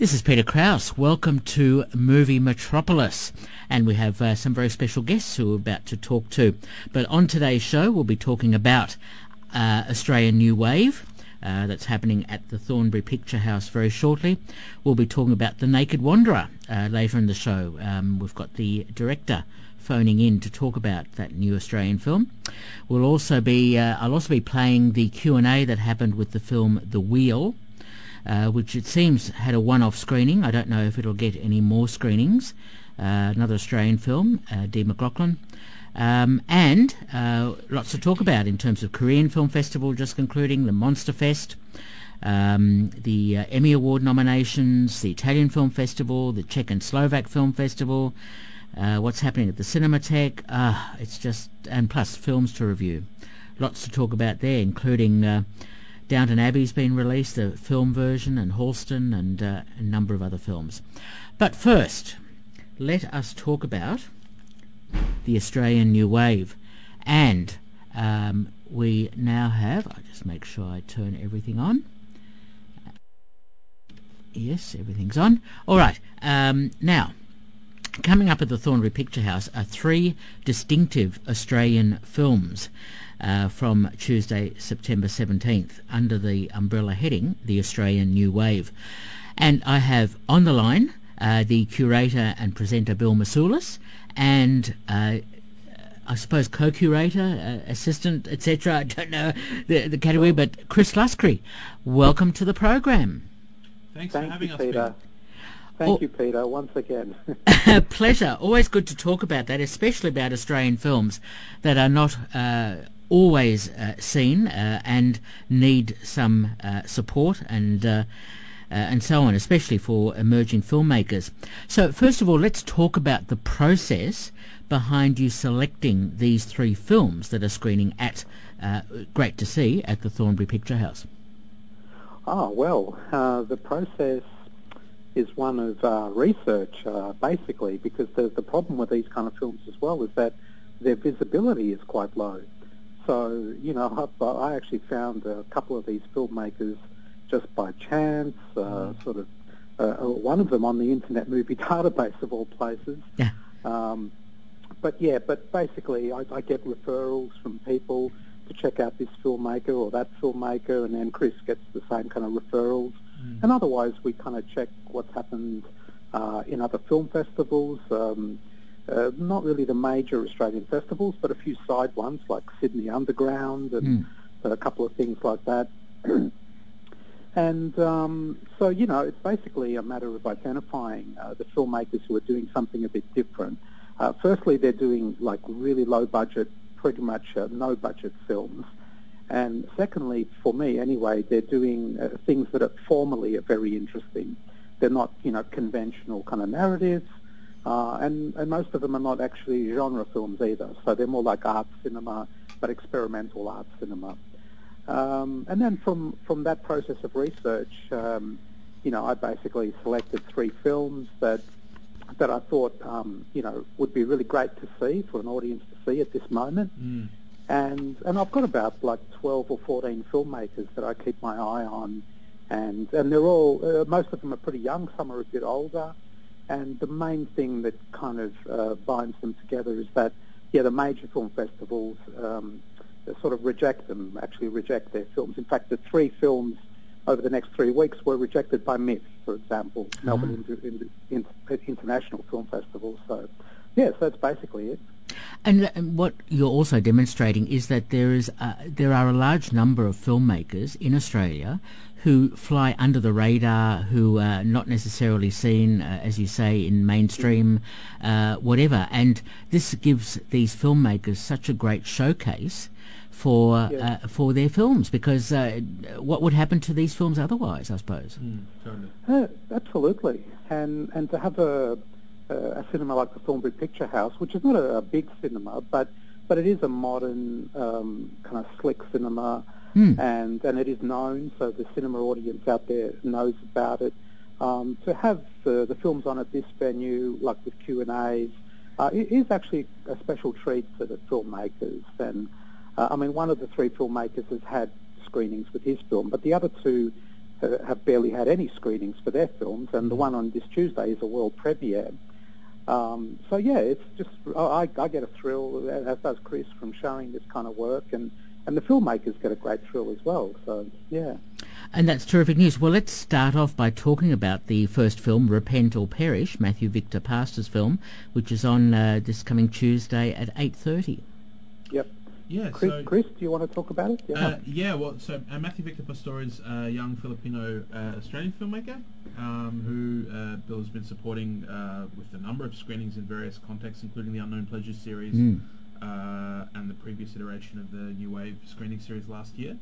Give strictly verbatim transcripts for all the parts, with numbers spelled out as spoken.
This is Peter Krause. Welcome to Movie Metropolis. And we have uh, some very special guests who we're about to talk to. But on today's show, we'll be talking about uh, Australian New Wave. Uh, that's happening at the Thornbury Picture House very shortly. We'll be talking about The Naked Wanderer uh, later in the show. Um, we've got the director phoning in to talk about that new Australian film. We'll also be, uh, I'll also be playing the Q and A that happened with the film The Wheel, uh, which it seems had a one-off screening. I don't know if it'll get any more screenings. Uh, another Australian film, uh, Dee McLaughlin. Um, and uh, lots to talk about in terms of Korean Film Festival just concluding, the Monster Fest, um, the uh, Emmy Award nominations, the Italian Film Festival, the Czech and Slovak Film Festival, uh, what's happening at the Cinematheque. Uh, it's just, and plus films to review. Lots to talk about there, including uh, Downton Abbey's been released, the film version, and Halston, and uh, a number of other films. But first, let us talk about the Australian New Wave. And um, we now have, I'll just make sure I turn everything on. Yes, everything's on. All right. Um, now, coming up at the Thornbury Picture House are three distinctive Australian films uh, from Tuesday, September seventeenth, under the umbrella heading, the Australian New Wave. And I have on the line uh, the curator and presenter Bill Moussoulis, and uh, I suppose co-curator, uh, assistant, et cetera. I don't know the, the category, but Chris Luscre, welcome to the program. Thanks Thank for having you, us, Peter. Peter. Thank Oh. you, Peter, once again. Pleasure. Always good to talk about that, especially about Australian films that are not uh, always uh, seen uh, and need some uh, support and uh, Uh, and so on, especially for emerging filmmakers. So first of all, let's talk about the process behind you selecting these three films that are screening at, uh, great to see, at the Thornbury Picture House. Oh, well, uh, the process is one of uh, research, uh, basically, because the, the problem with these kind of films as well is that their visibility is quite low. So, you know, I, I actually found a couple of these filmmakers just by chance, uh, sort of, uh, one of them on the Internet Movie Database of all places. Yeah. Um, but yeah, but basically I, I get referrals from people to check out this filmmaker or that filmmaker, and then Chris gets the same kind of referrals. Mm. And otherwise we kind of check what's happened uh, in other film festivals, um, uh, not really the major Australian festivals, but a few side ones like Sydney Underground and mm. a couple of things like that. And um, so, you know, it's basically a matter of identifying uh, the filmmakers who are doing something a bit different. Uh, firstly, they're doing, like, really low-budget, pretty much uh, no-budget films. And secondly, for me anyway, they're doing uh, things that are formally are very interesting. They're not, you know, conventional kind of narratives, uh, and, and most of them are not actually genre films either. So they're more like art cinema, but experimental art cinema. Um, and then from, from that process of research, um, you know, I basically selected three films that that I thought, um, you know, would be really great to see for an audience to see at this moment. Mm. And and I've got about like twelve or fourteen filmmakers that I keep my eye on, and and they're all uh, most of them are pretty young, some are a bit older, and the main thing that kind of uh, binds them together is that yeah, the major film festivals. Um, sort of reject them, actually reject their films. In fact, the three films over the next three weeks were rejected by MIFF, for example, mm. Melbourne Inter- Inter- Inter- International Film Festival. So, yes, that's basically it. And, and what you're also demonstrating is that there is uh, there are a large number of filmmakers in Australia who fly under the radar, who are not necessarily seen, uh, as you say, in mainstream, uh, whatever. And this gives these filmmakers such a great showcase for yeah. uh, for their films, because uh, what would happen to these films otherwise, I suppose? Mm, totally. Uh, absolutely. And and to have a, a cinema like the Thornbury Picture House, which is not a, a big cinema, but, but it is a modern um, kind of slick cinema, mm. and, and it is known, so the cinema audience out there knows about it. Um, to have the, the films on at this venue, like with Q and A's, uh, it is actually a special treat for the filmmakers. And uh, I mean, one of the three filmmakers has had screenings with his film, but the other two uh, have barely had any screenings for their films, and the one on this Tuesday is a world premiere. Um, so yeah, it's just I, I get a thrill, as does Chris, from showing this kind of work, and, and the filmmakers get a great thrill as well. So yeah. And that's terrific news. Well, let's start off by talking about the first film, Repent or Perish, Matthew Victor Pastor's film, which is on uh, this coming Tuesday at eight thirty. Yep. Yeah, Chris, so, Chris, do you want to talk about it? Yeah, uh, yeah well, so uh, Matthew Victor Pastor is a young Filipino uh, Australian filmmaker um, who uh, Bill has been supporting uh, with a number of screenings in various contexts, including the Unknown Pleasures series mm. uh, and the previous iteration of the New Wave screening series last year.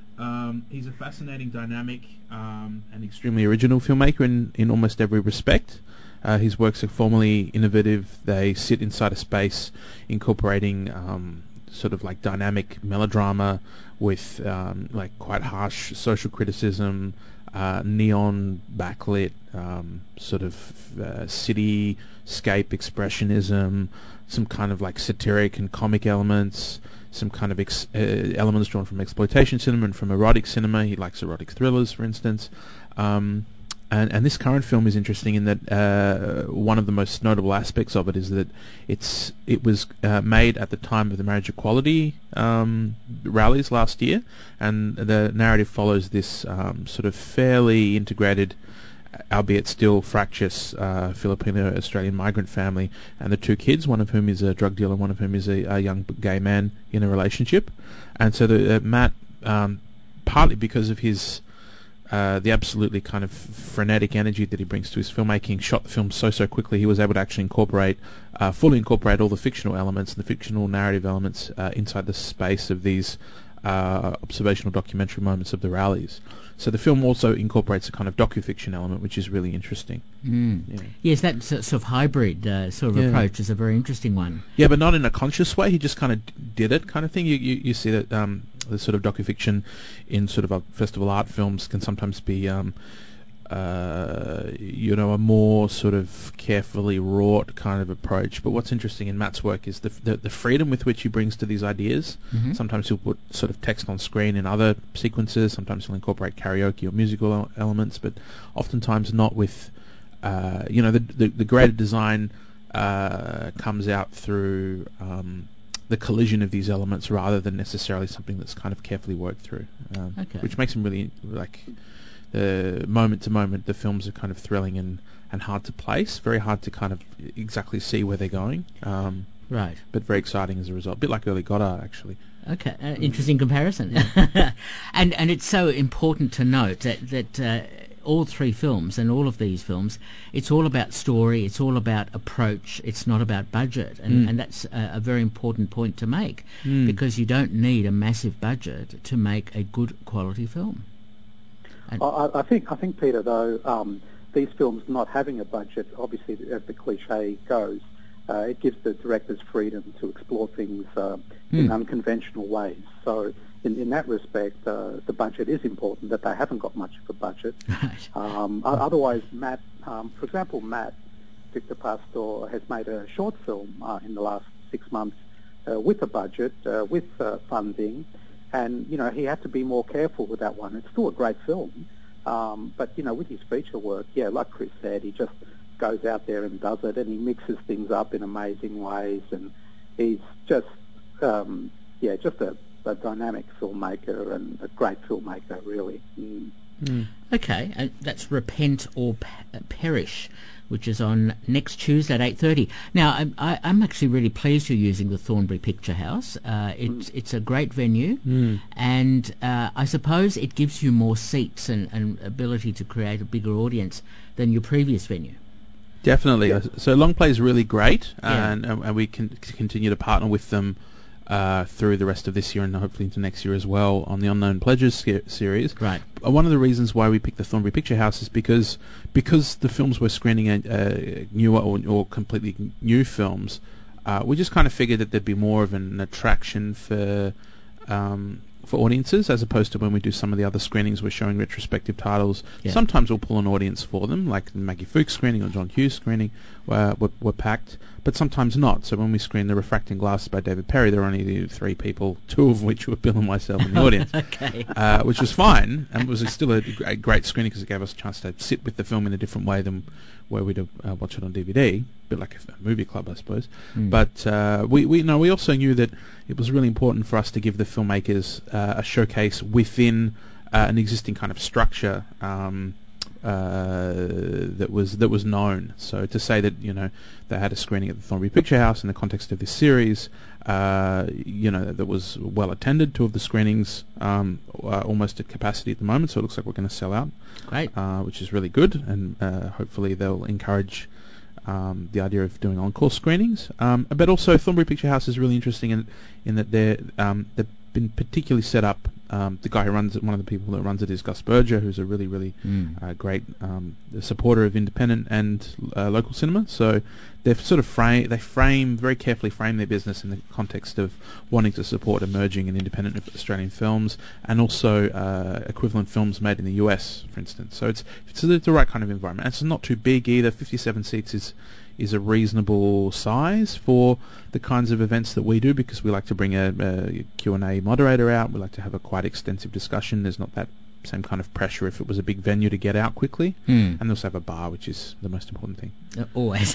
Um, he's a fascinating, dynamic, um, and extremely original filmmaker in, in almost every respect. Uh, his works are formally innovative. They sit inside a space incorporating um, sort of like dynamic melodrama with um, like quite harsh social criticism, uh, neon backlit um, sort of uh, cityscape expressionism, some kind of like satiric and comic elements, some kind of ex- uh, elements drawn from exploitation cinema and from erotic cinema. He likes erotic thrillers, for instance. Um, And, and this current film is interesting in that uh, one of the most notable aspects of it is that it's it was uh, made at the time of the marriage equality um, rallies last year, and the narrative follows this um, sort of fairly integrated, albeit still fractious, uh, Filipino-Australian migrant family, and the two kids, one of whom is a drug dealer, one of whom is a, a young gay man in a relationship. And so the, uh, Matt, um, partly because of his Uh, the absolutely kind of frenetic energy that he brings to his filmmaking, shot the film so, so quickly he was able to actually incorporate, uh, fully incorporate all the fictional elements and the fictional narrative elements uh, inside the space of these uh, observational documentary moments of the rallies. So the film also incorporates a kind of docu-fiction element, which is really interesting. Mm. Yeah. Yes, that sort of hybrid uh, sort of yeah. approach is a very interesting one. Yeah, but not in a conscious way. He just kind of d- did it kind of thing. You, you, you see that um, the sort of docu-fiction in sort of a festival art films can sometimes be, um, uh, you know, a more sort of carefully wrought kind of approach. But what's interesting in Matt's work is the the, the freedom with which he brings to these ideas. Mm-hmm. Sometimes he'll put sort of text on screen in other sequences. Sometimes he'll incorporate karaoke or musical el- elements, but oftentimes not with, uh, you know, the the, the greater design uh, comes out through um, the collision of these elements rather than necessarily something that's kind of carefully worked through, um, okay. which makes him really like. Uh, moment to moment, the films are kind of thrilling and, and hard to place, very hard to kind of exactly see where they're going. Um, right. But very exciting as a result. A bit like early Godard, actually. Okay, uh, interesting comparison. and and it's so important to note that, that uh, all three films and all of these films, it's all about story, it's all about approach, it's not about budget. And, mm. and that's a, a very important point to make, mm. because you don't need a massive budget to make a good quality film. I, I think, I think, Peter, though, um, these films not having a budget, obviously, as the cliche goes, uh, it gives the directors freedom to explore things uh, mm. in unconventional ways. So, in, in that respect, uh, the budget is important. That they haven't got much of a budget. Right. Um, otherwise, Matt, um, for example, Matt Victor Pastor has made a short film uh, in the last six months uh, with a budget, uh, with uh, funding. And, you know, he had to be more careful with that one. It's still a great film. Um, but, you know, with his feature work, yeah, like Chris said, he just goes out there and does it, and he mixes things up in amazing ways. And he's just, um, yeah, just a, a dynamic filmmaker and a great filmmaker, really. Mm. Mm. Okay, uh, that's Repent or P- Perish, which is on next Tuesday at eight thirty. Now, I'm, I, I'm actually really pleased you're using the Thornbury Picture House. Uh, it's mm. it's a great venue, mm. and uh, I suppose it gives you more seats and, and ability to create a bigger audience than your previous venue. Definitely. Yeah. So Long Play is really great, Yeah. and, and we can continue to partner with them Uh, through the rest of this year and hopefully into next year as well on the Unknown Pleasures se- series. Right. Uh, one of the reasons why we picked the Thornbury Picture House is because because the films we're screening are uh, newer or, or completely new films, uh, we just kind of figured that there'd be more of an attraction for um, for audiences, as opposed to when we do some of the other screenings, we're showing retrospective titles. Yeah. Sometimes we'll pull an audience for them, like the Maggie Fuchs screening or John Hughes screening, where we're, we're packed, but sometimes not. So when we screen The Refracting Glasses by David Perry, there were only three people, two of which were Bill and myself in the audience, Okay. uh, which was fine, and it was still a, a great screening because it gave us a chance to sit with the film in a different way than where we'd uh, watch it on D V D, a bit like a, a movie club, I suppose. Mm. But uh, we we no, we also knew that it was really important for us to give the filmmakers uh, a showcase within uh, an existing kind of structure um, uh, that was that was known. So to say that, you know, they had a screening at the Thornbury Picture House in the context of this series, uh, you know, that was well attended. Two of the screenings um, are almost at capacity at the moment, so it looks like we're going to sell out. Great. Uh, which is really good, and uh, hopefully they'll encourage um, the idea of doing encore screenings. Um, but also, Thornbury Picture House is really interesting in in that they're um, they've been particularly set up. Um, the guy who runs it, one of the people that runs it, is Gus Berger, who's a really, really Mm. uh, great um, supporter of independent and uh, local cinema. So they've sort of frame they frame very carefully frame their business in the context of wanting to support emerging and independent Australian films, and also uh, equivalent films made in the U S, for instance. So it's it's the, the right kind of environment. And it's not too big either. fifty-seven seats is is a reasonable size for the kinds of events that we do, because we like to bring a, a Q and A moderator out. We like to have a quite extensive discussion. There's not that same kind of pressure if it was a big venue to get out quickly. Mm. And they also have a bar, which is the most important thing. Uh, always.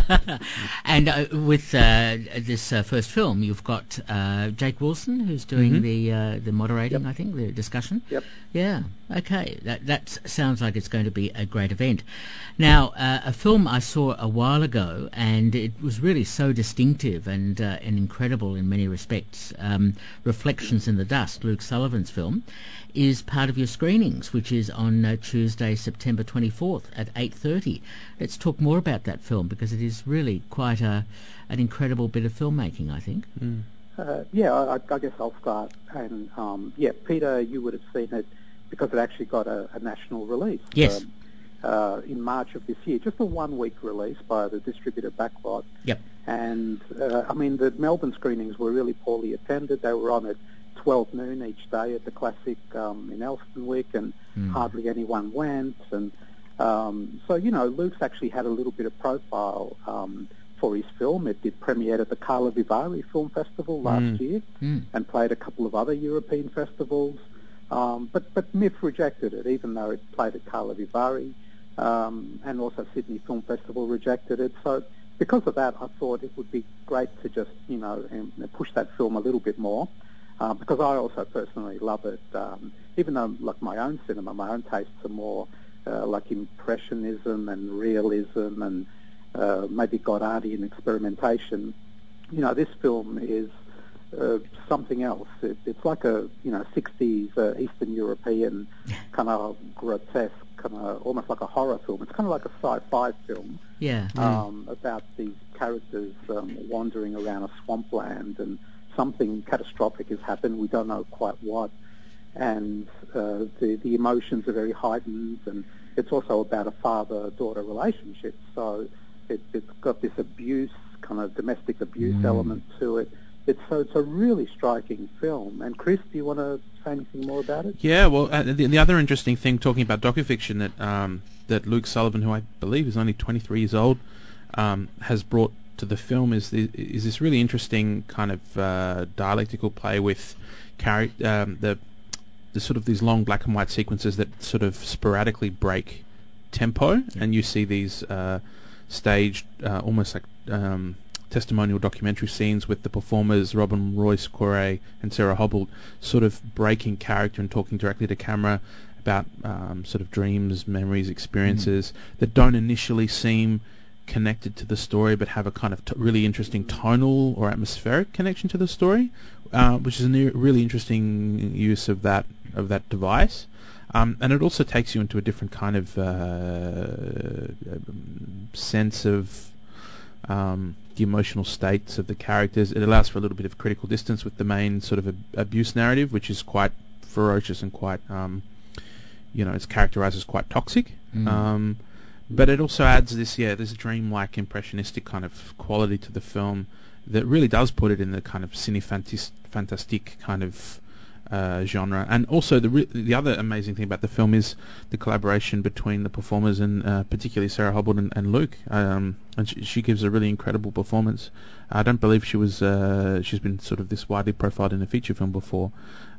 And uh, with uh, this uh, first film, you've got uh, Jake Wilson, who's doing Mhm. the uh, the moderating, Yep. I think, the discussion. Yep. Yeah. Okay. That that s- sounds like it's going to be a great event. Now, uh, a film I saw a while ago, and it was really so distinctive and uh, and incredible in many respects. Um, Reflections in the Dust, Luke Sullivan's film, is part of your screenings, which is on uh, Tuesday, September twenty-fourth at eight thirty. Let's talk more about that film, because it is really quite a an incredible bit of filmmaking, I think. Mm. Uh, yeah, I, I guess I'll start. And um, yeah, Peter, you would have seen it because it actually got a, a national release. Yes. Um, uh, in March of this year, just a one-week release by the distributor Backlot. Yep. And uh, I mean, the Melbourne screenings were really poorly attended. They were on at twelve noon each day at the Classic um, in Elsternwick, and Mm. hardly anyone went. And um, so, you know, Luke's actually had a little bit of profile um, for his film. It did premiere at the Carla Vivari Film Festival last Mm. year, Mm. and played a couple of other European festivals. Um, but, but M I F rejected it, even though it played at Carla Vivari, um, and also Sydney Film Festival rejected it. So because of that, I thought it would be great to just, you know, um, push that film a little bit more, uh, because I also personally love it, um, even though, like, my own cinema, my own tastes are more uh, like impressionism and realism and uh, maybe Godardian experimentation. You know, this film is uh, something else. It, it's like a, you know, sixties uh, Eastern European kind of grotesque, kind of almost like a horror film. It's kind of like a sci-fi film Yeah. um, about these characters um, wandering around a swampland, and something catastrophic has happened. We don't know quite what. And uh, the, the emotions are very heightened, and it's also about a father-daughter relationship. So it, it's got this abuse, kind of domestic abuse Mm. element to it. It's so it's a really striking film. And Chris, do you want to say anything more about it? Yeah, well, uh, the, the other interesting thing, talking about docufiction, that um, that Luke Sullivan, who I believe is only twenty-three years old, um, has brought to the film is the, is this really interesting kind of uh, dialectical play with chari- um, the the sort of these long black and white sequences that sort of sporadically break tempo, Yeah. and you see these uh, staged, uh, almost like um, testimonial documentary scenes with the performers Robin Royce Corey and Sarah Hobble sort of breaking character and talking directly to camera about um, sort of dreams, memories, experiences mm. that don't initially seem connected to the story, but have a kind of t- really interesting tonal or atmospheric connection to the story, uh, which is a new, really interesting use of that of that device. Um, and it also takes you into a different kind of uh, sense of um, the emotional states of the characters. It allows for a little bit of critical distance with the main sort of ab- abuse narrative, which is quite ferocious and quite, um, you know, it's characterized as quite toxic. Mm. Um, but it also adds this, yeah, this dreamlike, impressionistic kind of quality to the film that really does put it in the kind of cinefantastique kind of uh, genre. And also the re- the other amazing thing about the film is the collaboration between the performers, and uh, particularly Sarah Hobart and, and Luke. Um, and she, she gives a really incredible performance. I don't believe she was uh, she's been sort of this widely profiled in a feature film before.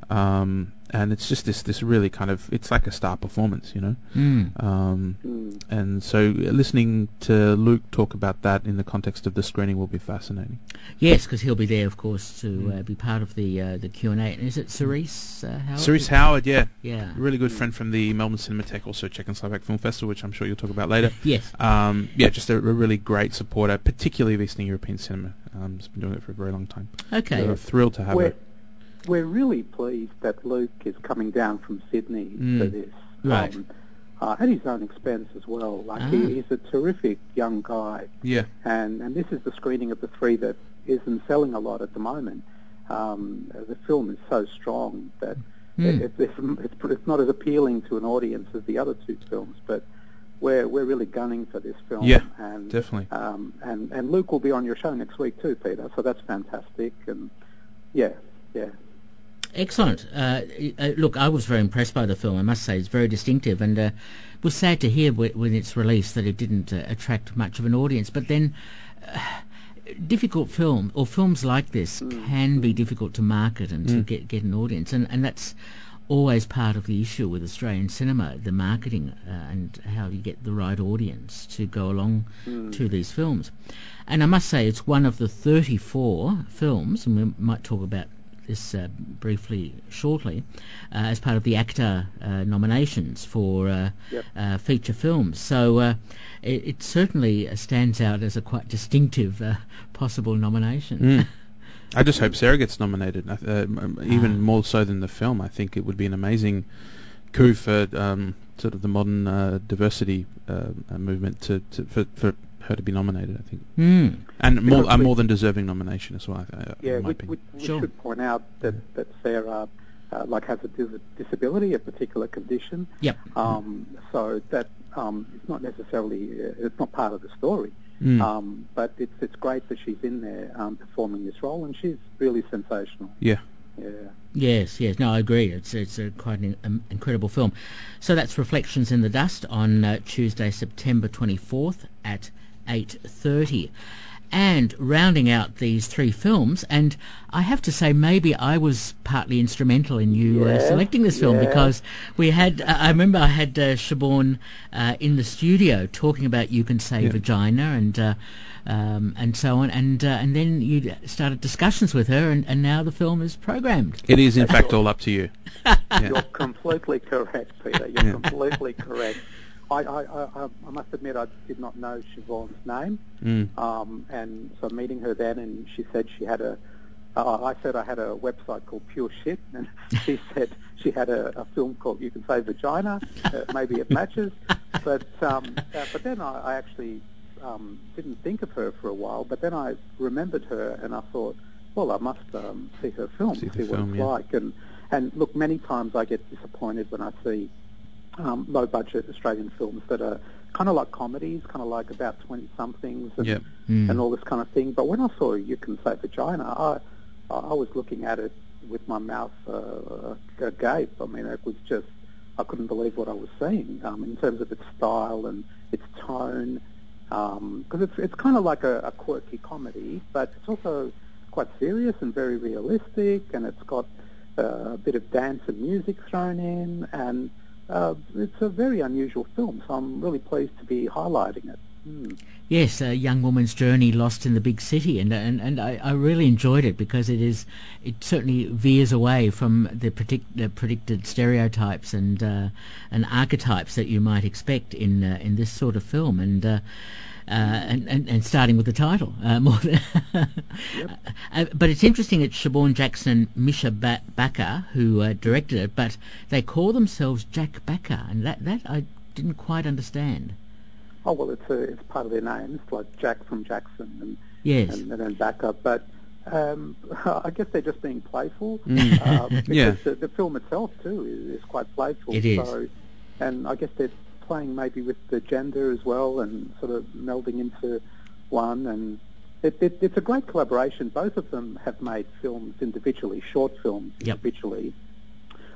Um, and it's just this, this really kind of, it's like a star performance, you know. Mm. Um, Mm. and so listening to Luke talk about that in the context of the screening will be fascinating. Yes, because he'll be there, of course, to Mm. uh, be part of the uh, the Q and A. And is it Cerise uh, Howard? Cerise Howard, yeah. Yeah. Really good friend from the Melbourne Cinematheque, also Czech and Slovak Film Festival, which I'm sure you'll talk about later. Yes. Um, yeah, just a, a really great supporter, particularly of Eastern European cinema. Um, has been doing it for a very long time. Okay. So we're thrilled to have We're, her. we're really pleased that Luke is coming down from Sydney Mm. for this. Right. Um, uh, at his own expense as well. Like Ah. he, he's a terrific young guy. Yeah. And, and this is the screening of the three that isn't selling a lot at the moment. Um, the film is so strong that Mm. it, it's, it's, it's not as appealing to an audience as the other two films, but we're we're really gunning for this film. Yeah, and, definitely. Um, and and Luke will be on your show next week too, Peter. So that's fantastic. And yeah, yeah. Excellent. Uh, uh, look, I was very impressed by the film. I must say, it's very distinctive, and uh, it was sad to hear w- when it's released that it didn't uh, attract much of an audience. But then, uh, difficult film or films like this Mm. can be difficult to market and to Mm. get get an audience, and and that's always part of the issue with Australian cinema, the marketing uh, and how you get the right audience to go along Mm. to these films. And I must say, it's one of the thirty-four films, and we might talk about this uh, briefly shortly, uh, as part of the ACTA uh, nominations for uh, Yep. uh, feature films. So uh, it, it certainly uh, stands out as a quite distinctive uh, possible nomination. Mm. I just hope Sarah gets nominated, uh, m- even Ah. more so than the film. I think it would be an amazing coup for um, sort of the modern uh, diversity uh, uh, movement to, to for, for her to be nominated, I think. Mm. And more, Because a we- more than deserving nomination as well, uh, Yeah, in my we, we, opinion. we Sure. should point out that, that Sarah uh, like has a dis- disability, a particular condition. Yep. Um, so that um, it's not necessarily uh, it's not part of the story. Mm. Um, but it's it's great that she's in there um, performing this role, and she's really sensational. Yeah. Yeah. Yes, yes. No, I agree. It's it's a quite an um, incredible film. So that's Reflections in the Dust on uh, Tuesday, September twenty-fourth at eight thirty. And rounding out these three films, and I have to say maybe I was partly instrumental in you uh, Yes, selecting this film, yes. because we had, uh, I remember I had uh, Siobhan uh, in the studio talking about You Can Say Yeah. Vagina and uh, um, and so on, and uh, and then you started discussions with her, and, and now the film is programmed. It is, in fact, all up to you. You're Yeah. completely correct, Peter. You're Yeah. completely correct. I, I, I, I must admit I did not know Siobhan's name, Mm. um, and so meeting her then, and she said she had a. Uh, I said I had a website called Pure Shit, and she said she had a, a film called You Can Say Vagina. Uh, maybe it matches, but um, uh, but then I, I actually um, didn't think of her for a while. But then I remembered her, and I thought, well, I must um, see her film, See see, the what film, it's yeah. like, and and look, many times I get disappointed when I see um, low-budget Australian films that are kind of like comedies, kind of like about twenty-somethings and, Yep. Mm. and all this kind of thing. But when I saw You Can Say Vagina, I, I was looking at it with my mouth uh, agape. I mean, it was just, I couldn't believe what I was seeing um, in terms of its style and its tone, because it's, it's kind of like a, a quirky comedy, but it's also quite serious and very realistic, and it's got uh, a bit of dance and music thrown in, and uh, it's a very unusual film, so I'm really pleased to be highlighting it. Mm. Yes, a young woman's journey lost in the big city, and and, and I, I really enjoyed it because it is it certainly veers away from the, predict, the predicted stereotypes and uh, and archetypes that you might expect in uh, in this sort of film, and. Uh, Uh, and, and, and starting with the title. Uh, more than Yep. uh, but it's interesting, it's Siobhan Jackson and Misha ba- Bakker who uh, directed it, but they call themselves Jack Bakker, and that, that I didn't quite understand. Oh, well, it's a, it's part of their name. It's like Jack from Jackson and, Yes. and, and then Bakker. But um, I guess they're just being playful. Mm. Uh, because Yeah. the, the film itself, too, is, is quite playful. It is. So, and I guess they're playing maybe with the gender as well and sort of melding into one. And it, it, it's a great collaboration. Both of them have made films individually, short films Yep. individually.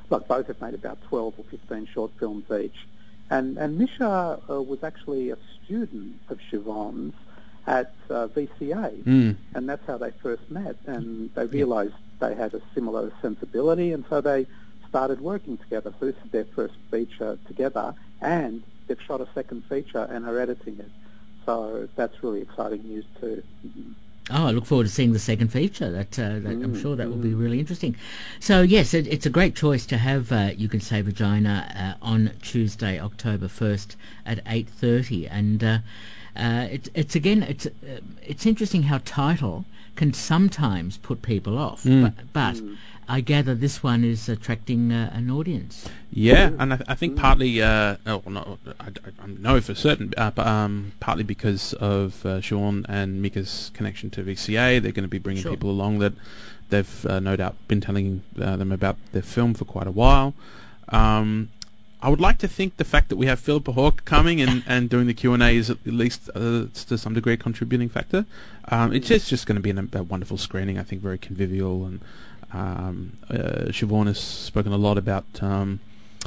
like both have made about twelve or fifteen short films each. And, and Misha uh, was actually a student of Siobhan's at uh, V C A, Mm. and that's how they first met. And they realised they had a similar sensibility, and so they started working together. So this is their first feature together, and they've shot a second feature and are editing it. So that's really exciting news too. Oh, I look forward to seeing the second feature. That, uh, that I'm Mm, sure that will mm. be really interesting. So yes, it, it's a great choice to have uh, You Can Say Vagina uh, on Tuesday, October first at eight thirty, and uh, uh, it, it's again it's uh, it's interesting how title can sometimes put people off, Mm. but, but I gather this one is attracting uh, an audience. Yeah, and I, th- I think partly, uh, oh, no, I, I know for certain, uh, but, um, partly because of uh, Sean and Mika's connection to V C A, they're going to be bringing Sure. people along that they've uh, no doubt been telling uh, them about their film for quite a while. Um, I would like to think the fact that we have Philippa Hawke coming and, and doing the Q and A is at least uh, to some degree a contributing factor. Um, it's just, just going to be an, a wonderful screening, I think, very convivial, and um, uh, Siobhan has spoken a lot about um,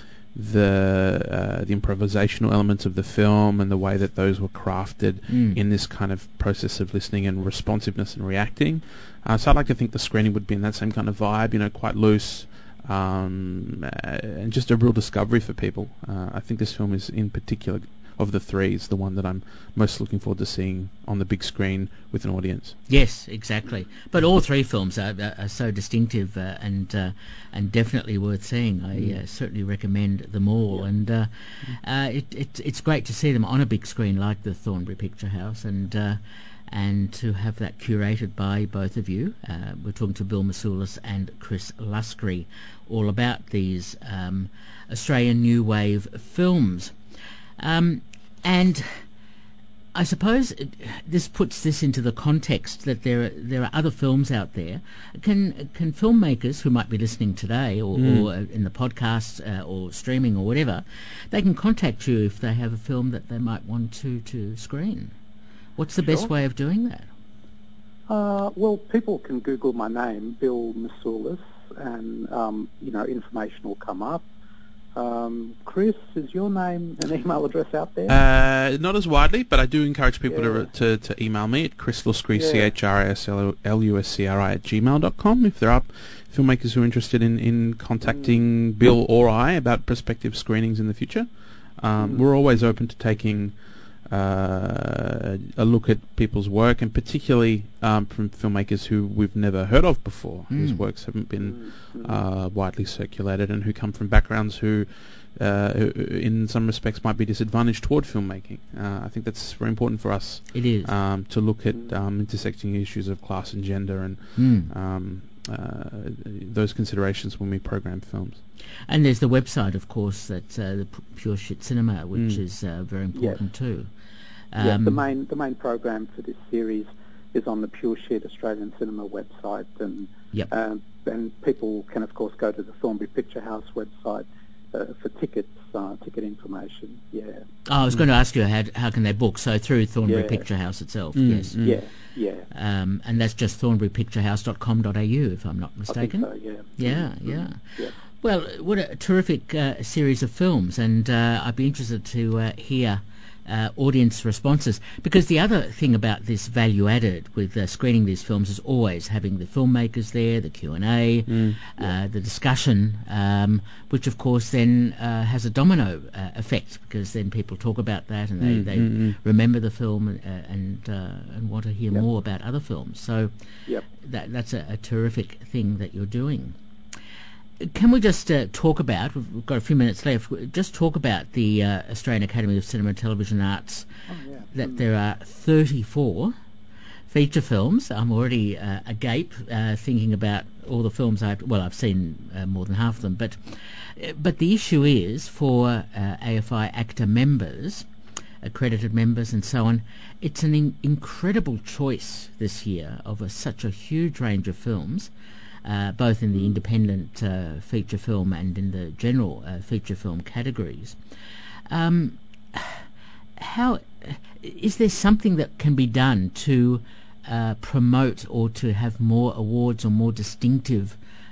the uh, the improvisational elements of the film and the way that those were crafted Mm. in this kind of process of listening and responsiveness and reacting. Uh, so I'd like to think the screening would be in that same kind of vibe, you know, quite loose, um, uh, and just a real discovery for people. Uh, I think this film is, in particular, of the three, is the one that I'm most looking forward to seeing on the big screen with an audience. Yes, exactly. But all three films are, are, are so distinctive uh, and uh, and definitely worth seeing. I uh, certainly recommend them all, and uh, uh, it, it it's great to see them on a big screen like the Thornbury Picture House, and uh, and to have that curated by both of you. Uh, we're talking to Bill Masulis and Chris Luscre all about these um, Australian New Wave films. Um, and I suppose it, this puts this into the context that there are, there are other films out there. Can can filmmakers who might be listening today, or, Mm. or in the podcast, uh, or streaming, or whatever, they can contact you if they have a film that they might want to, to screen. What's the best Sure. way of doing that? Uh, well, people can Google my name, Bill Masulis, and um, you know, information will come up. Um, Chris, is your name and email address out there? Uh, not as widely, but I do encourage people Yeah. to, to to email me at Chris Luscre, Yeah. C H R I S L U S C R I at gmail dot com if there are filmmakers who are interested in, in contacting Mm. Bill or I about prospective screenings in the future. Um, Mm. We're always open to taking uh, a look at people's work, and particularly um, from filmmakers who we've never heard of before, whose Mm. works haven't been Mm, mm. uh, widely circulated, and who come from backgrounds who, uh, who in some respects, might be disadvantaged toward filmmaking. Uh, I think that's very important for us It is. um, to look at Mm. um, intersecting issues of class and gender and Mm. um, uh, those considerations when we program films. And there's the website, of course, that uh, the P- Pure Shit Cinema, which Mm. is uh, very important too. yeah, Um, the main the main program for this series is on the Pure Shit Australian Cinema website, and Yep. um, and people can of course go to the Thornbury Picture House website uh, for tickets, uh, ticket information. Yeah, Oh, I was going to ask you how how can they book? So through Thornbury Yeah. Picture House itself, Mm, yes. mm. yeah, yeah. Um, and that's just thornbury picture house dot com dot a u, if I'm not I think mistaken. so. Yeah. Yeah, Mm, yeah. yeah. Well, what a terrific uh, series of films, and uh, I'd be interested to uh, hear uh, audience responses, because the other thing about this value added with uh, screening these films is always having the filmmakers there, the Q and A, Mm. uh, the discussion, um, which of course then uh, has a domino uh, effect, because then people talk about that and they, Mm, they mm, mm. remember the film and uh, and, uh, and want to hear Yep. more about other films. So Yep. that that's a, a terrific thing that you're doing. Can we just uh, talk about, we've we've got a few minutes left, just talk about the uh, Australian Academy of Cinema and Television Arts, Oh, yeah. that Mm. there are thirty-four feature films. I'm already uh, agape uh, thinking about all the films I've, well, I've seen uh, more than half of them, but, uh, but the issue is for uh, A F I ACTA members, accredited members and so on, it's an in- incredible choice this year of a, such a huge range of films, uh, both in the independent uh, feature film and in the general uh, feature film categories. Um, how is there something that can be done to uh, promote or to have more awards or more distinctive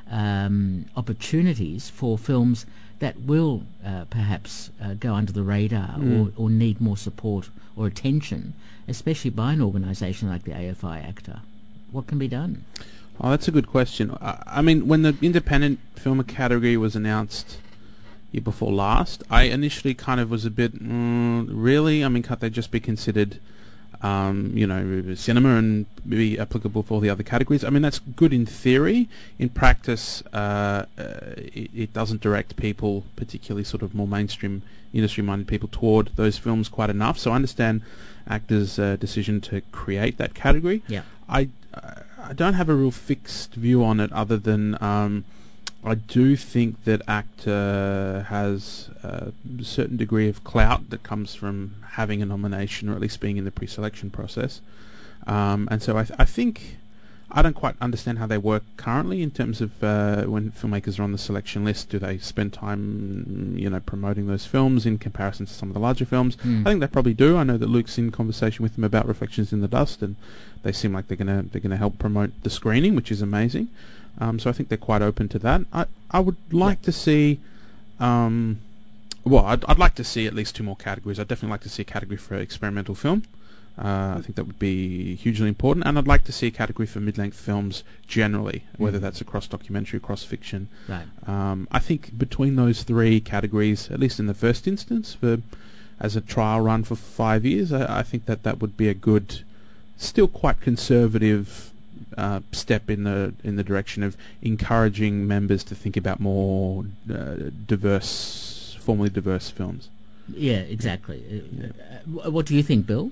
um, opportunities for films that will uh, perhaps uh, go under the radar Mm. or, or need more support or attention, especially by an organisation like the A F I ACTA? What can be done? Oh, that's a good question. I, I mean, when the independent film category was announced year before last, I initially kind of was a bit, mm, really? I mean, can't they just be considered, um, you know, cinema and be applicable for all the other categories? I mean, that's good in theory. In practice, uh, uh, it, it doesn't direct people, particularly sort of more mainstream industry-minded people, toward those films quite enough. So I understand ACTA's uh, decision to create that category. Yeah. I, I don't have a real fixed view on it, other than um, I do think that ACTA has a certain degree of clout that comes from having a nomination, or at least being in the pre-selection process. Um, and so I, th- I think I don't quite understand how they work currently in terms of uh, when filmmakers are on the selection list. Do they spend time, you know, promoting those films in comparison to some of the larger films? Mm. I think they probably do. I know that Luke's in conversation with them about Reflections in the Dust, and they seem like they're gonna they're gonna help promote the screening, which is amazing. Um, so I think they're quite open to that. I I would like to see, um, well, I'd I'd like to see at least two more categories. I'd definitely like to see a category for experimental film. Uh, I think that would be hugely important, and I'd like to see a category for mid-length films generally, whether Mm. that's across documentary, across fiction. Right. Um, I think between those three categories, at least in the first instance, for as a trial run for five years, I, I think that that would be a good, still quite conservative uh, step in the in the direction of encouraging members to think about more uh, diverse, formally diverse films. Yeah, exactly. Uh, uh, what do you think, Bill?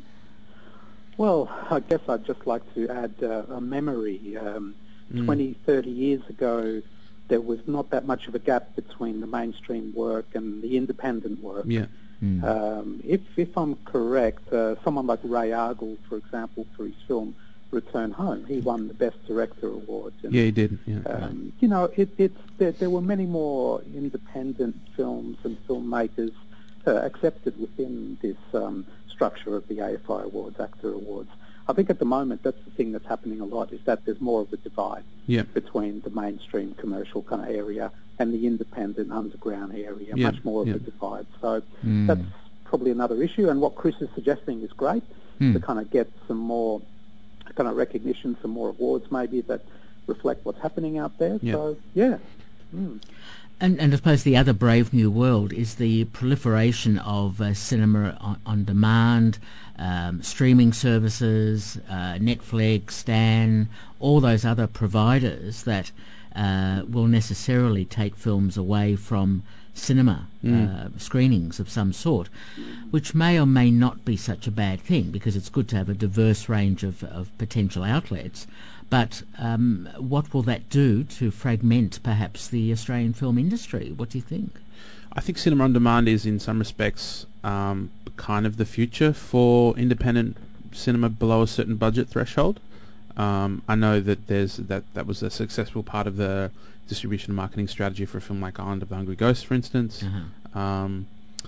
Well, I guess I'd just like to add uh, a memory. Um, Mm. twenty, thirty years ago, there was not that much of a gap between the mainstream work and the independent work. Yeah. Mm. Um, if, if I'm correct, uh, someone like Ray Argall, for example, for his film Return Home, he won the Best Director award. And, Yeah, he did. Yeah. um, you know, it, it's there, there were many more independent films and filmmakers uh, accepted within this um, structure of the A F I Awards, ACTA Awards. I think at the moment that's the thing that's happening a lot, is that there's more of a divide Yeah. between the mainstream commercial kind of area and the independent underground area, Yeah, much more of yeah. a divide. So Mm. that's probably another issue, and what Chris is suggesting is great, Mm. to kind of get some more kind of recognition, some more awards maybe that reflect what's happening out there. Yeah. So, yeah. Mm. And, and I suppose the other brave new world is the proliferation of uh, cinema on, on demand, um, streaming services, uh, Netflix, Stan, all those other providers that uh, will necessarily take films away from cinema Mm. uh, screenings of some sort, which may or may not be such a bad thing, because it's good to have a diverse range of, of potential outlets. But um, what will that do to fragment perhaps the Australian film industry? What do you think? I think cinema on demand is, in some respects, um, kind of the future for independent cinema below a certain budget threshold. Um, I know that there's that that was a successful part of the distribution and marketing strategy for a film like Island of the Hungry Ghost, for instance. Uh-huh. Um,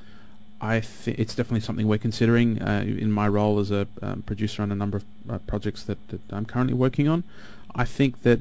I th- it's definitely something we're considering uh, in my role as a um, producer on a number of uh, projects that, that I'm currently working on. I think that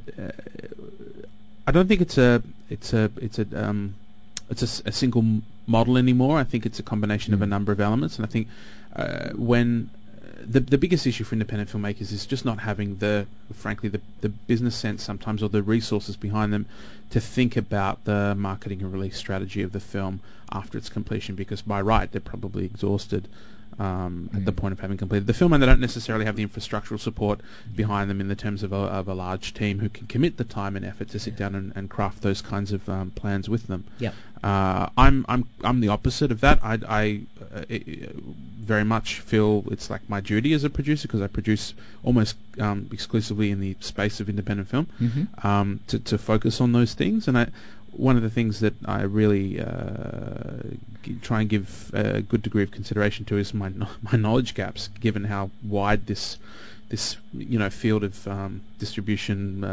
uh, I don't think it's a it's a it's a um, it's a, s- a single m- model anymore. I think it's a combination of a number of elements, and I think uh, when the the biggest issue for independent filmmakers is just not having the, frankly, the the business sense sometimes, or the resources behind them, to think about the marketing and release strategy of the film after its completion, because by right they're probably exhausted um, at the Mm. point of having completed the film, and they don't necessarily have the infrastructural support behind them in the terms of a, of a large team who can commit the time and effort to sit down and, and craft those kinds of um, plans with them. Yep. Uh, I'm I'm I'm the opposite of that. I, I uh, I very much feel it's like my duty as a producer, because I produce almost um, exclusively in the space of independent film, Mm-hmm. um, to to focus on those things. And I, one of the things that I really uh, g- try and give a good degree of consideration to is my kno- my knowledge gaps, given how wide this this you know field of um, distribution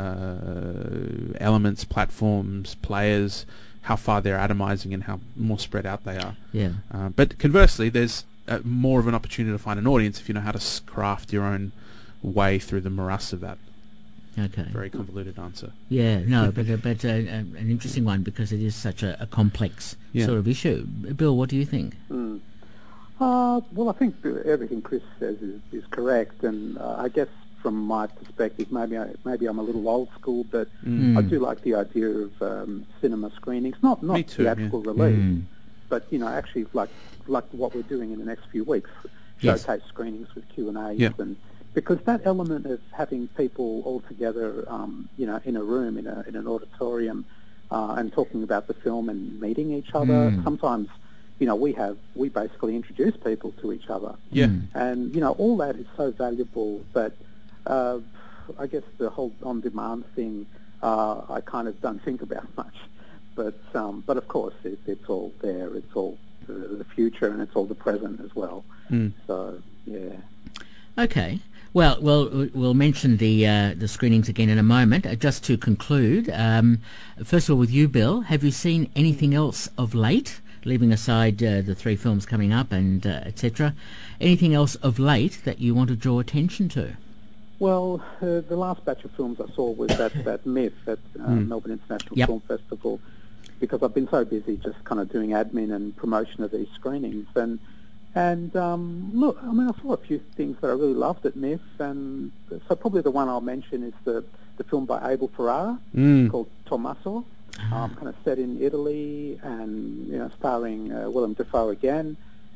uh, elements, platforms, players, how far they're atomizing and how more spread out they are. Yeah. Uh, but conversely, there's uh, more of an opportunity to find an audience if you know how to s- craft your own way through the morass of that. Okay. Very convoluted answer. Yeah, no, but uh, but uh, an interesting one because it is such a, a complex Yeah. sort of issue. Bill, what do you think? Mm. Uh, well, I think that everything Chris says is, is correct, and uh, I guess from my perspective, maybe I, maybe I'm a little old school, but Mm. I do like the idea of um, cinema screenings, not not Me too, theatrical yeah. release, Mm. but you know, actually like like what we're doing in the next few weeks, Yes. showcase screenings with Q and A's, Yeah. and because that element of having people all together, um, you know, in a room, in a in an auditorium, uh, and talking about the film and meeting each other. Mm. Sometimes, you know, we have we basically introduce people to each other, Yeah. Mm. and you know, all that is so valuable. But uh, I guess the whole on-demand thing, uh, I kind of don't think about much. But um, but of course, it, it's all there. It's all the, the future, and it's all the present as well. Mm. So yeah. Okay. Well, well, we'll mention the uh, the screenings again in a moment. Uh, just to conclude, um, first of all, with you, Bill, have you seen anything else of late? Leaving aside uh, the three films coming up and uh, et cetera, anything else of late that you want to draw attention to? Well, uh, the last batch of films I saw was that, that Myth at uh, Mm. Melbourne International Yep. Film Festival, because I've been so busy just kind of doing admin and promotion of these screenings. And and um, look, I mean, I saw a few things that I really loved at Myth, and so probably the one I'll mention is the, the film by Abel Ferrara Mm. called Tommaso, um, kind of set in Italy and, you know, starring uh, Willem Dafoe again.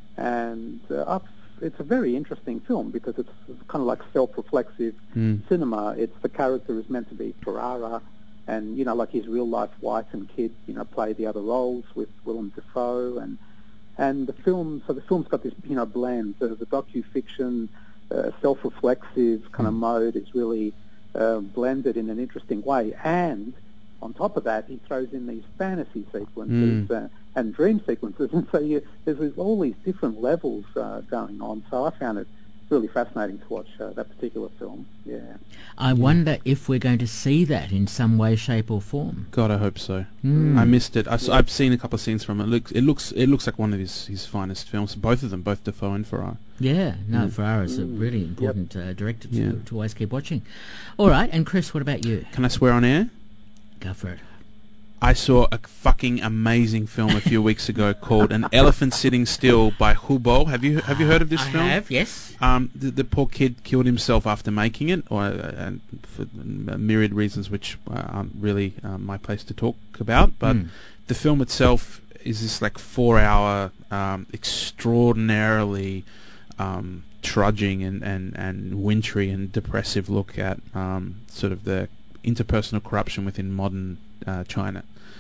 And uh, I've it's a very interesting film because it's, it's kind of like self-reflexive Mm. cinema. It's the character is meant to be Ferrara, and you know, like his real-life wife and kid, you know, play the other roles with Willem Dafoe, and and the film. So the film's got this, you know, blend. The, the docu-fiction, uh, self-reflexive kind of mode is really uh, blended in an interesting way, and on top of that, he throws in these fantasy sequences. Mm. Uh, and dream sequences, and so you, there's these- all these different levels uh, going on. So I found it really fascinating to watch uh, that particular film. Yeah. I wonder if we're going to see that in some way, shape, or form. God, I hope so. Mm. I missed it. I, have seen a couple of scenes from it. It looks, it looks, it looks like one of his, his finest films. Both of them, both Dafoe and Ferrara. Yeah, no, Mm. Ferrara's a Mm. really important uh, director to, Yeah. to always keep watching. All right, and Chris, what about you? Can I swear on air? Go for it. I saw a fucking amazing film a few weeks ago called An Elephant Sitting Still by Hubo. Have you have you heard of this I film? have, yes. Um, the, the poor kid killed himself after making it, or uh, and for myriad reasons which uh, aren't really uh, my place to talk about. But Mm. the film itself is this like four-hour, um, extraordinarily um, trudging and, and, and wintry and depressive look at um, sort of the interpersonal corruption within modern uh, China.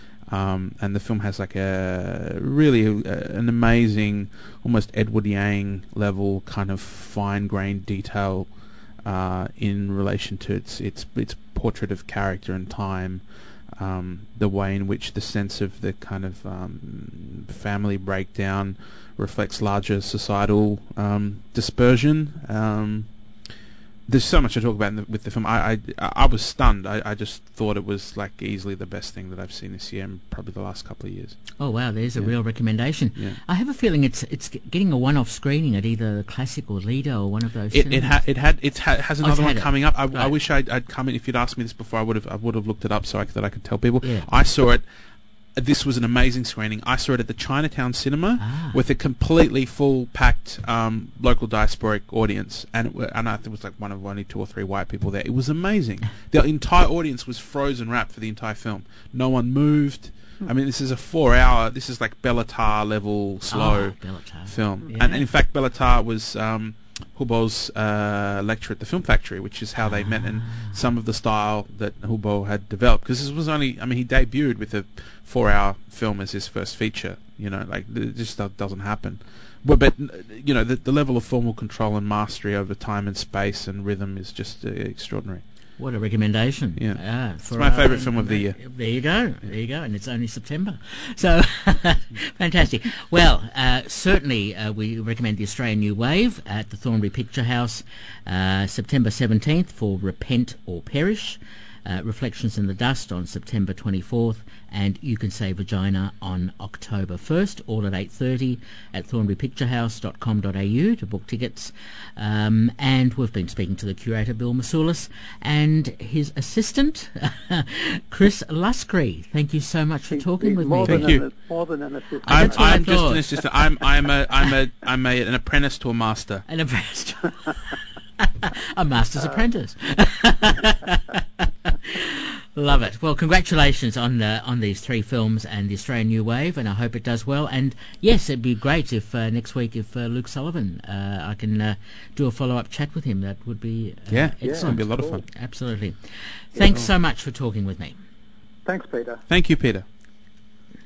Um, and the film has like a really uh, an amazing, almost Edward Yang level kind of fine-grained detail uh, in relation to its its its portrait of character and time, um, the way in which the sense of the kind of um, family breakdown reflects larger societal um, dispersion. Um, There's so much to talk about in the, with the film. I, I I was stunned. I, I just thought it was like easily the best thing that I've seen this year and probably the last couple of years. Oh wow, there's a Yeah. real recommendation. Yeah. I have a feeling it's it's g- getting a one-off screening at either the Classic or Lido or one of those. It it, cinemas. ha- it had it ha- has Oh, another it's one had it. coming up. I, I Right. wish I'd, I'd come in. If you'd asked me this before, I would have I would have looked it up so I, that I could tell people. Yeah. I saw it. This was an amazing screening. I saw it at the Chinatown Cinema Ah. with a completely full packed um, local diasporic audience, and it, wa- and I think it was like one of only two or three white people there. It was amazing. The entire audience was frozen wrapped for the entire film. No one moved. I mean, this is a four-hour. This is like Bellatar level slow Oh, Bellatar. film, Yeah. and, and in fact, Bellatar was um, Hubo's uh, lecture at the Film Factory, which is how they met, and some of the style that Hubo had developed. Because this was only, I mean, he debuted with a four-hour film as his first feature. You know, like it just do- doesn't happen. But, but you know, the, the level of formal control and mastery over time and space and rhythm is just uh, extraordinary. What a recommendation. Yeah. Ah, It's for my our- favourite film of the year. There you go. There you go. And it's only September. So, fantastic. Well, uh, certainly uh, we recommend the Australian New Wave at the Thornbury Picture House, uh, September seventeenth for Repent or Perish. uh, Reflections in the Dust on September twenty-fourth, and You Can Say Vagina on October first, all at eight thirty at thornbury picture house dot com dot a u to book tickets. Um, and we've been speaking to the curator, Bill Masulis, and his assistant, Chris Luscre. Thank you so much for He's- talking he's with more me. than Thank you. An, more than an assistant. I'm, That's what I I'm just thought. an assistant. I'm I'm a I'm a I'm a, an apprentice to a master. An apprentice. A master's apprentice. Love it. Well, congratulations on uh, on these three films and the Australian New Wave, and I hope it does well. And yes, it'd be great if uh, next week, if uh, Luke Sullivan, uh, I can uh, do a follow-up chat with him. That would be uh, Yeah, Yeah, excellent. it'd be a lot of cool. fun. Absolutely. Thanks so much for talking with me. Thanks, Peter. Thank you, Peter.